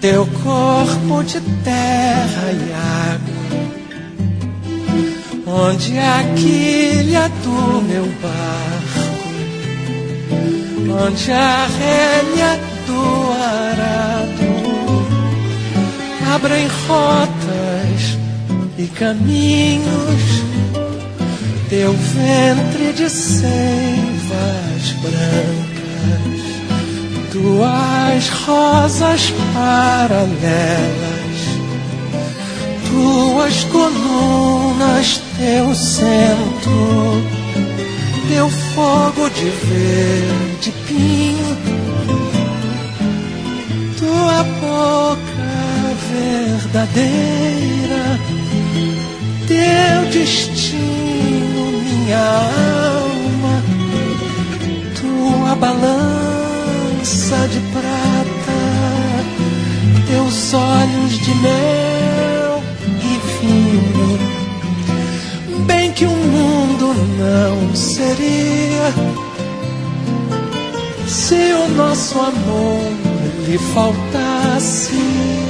teu corpo de terra e água, onde a quilha do meu barco, onde a rédea do arado abrem rotas e caminhos, teu ventre de seivas brancas, tuas rosas paralelas, tuas colunas, teu centro, teu fogo de verde pinho, tua boca verdadeira, teu destino, minha alma, tua balança de prata, teus olhos de mel e vinho. Bem que o mundo não seria se o nosso amor lhe faltasse,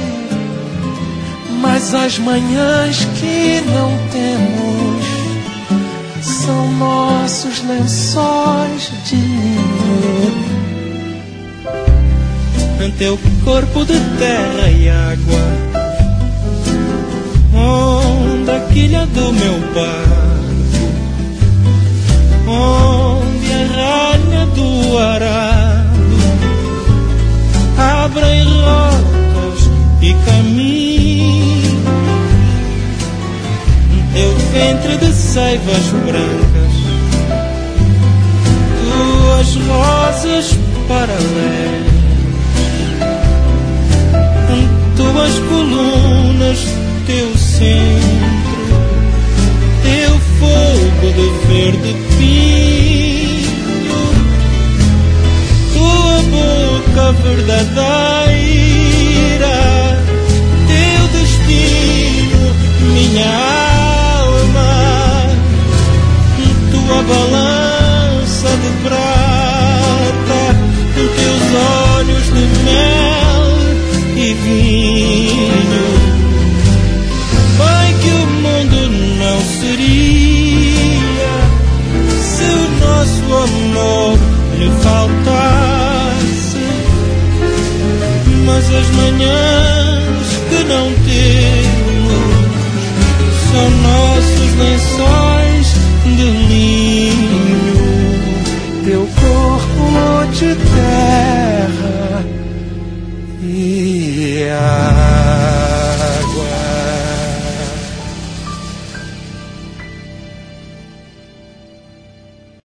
mas as manhãs que não temos são nossos lençóis de linho. Teu corpo de terra e água, onde a quilha do meu barco, onde a ralha do arado abrem rotas e caminhos, teu ventre de seivas brancas, tuas rosas paralelas, tuas colunas, teu centro, teu fogo de verde pinho, tua boca verdadeira, teu destino, minha alma, tua balança de prata, teus olhos de mel e vinho. Bem que o mundo não seria se o nosso amor lhe faltasse, mas as manhãs que não temos são nossos lençóis de linho. Teu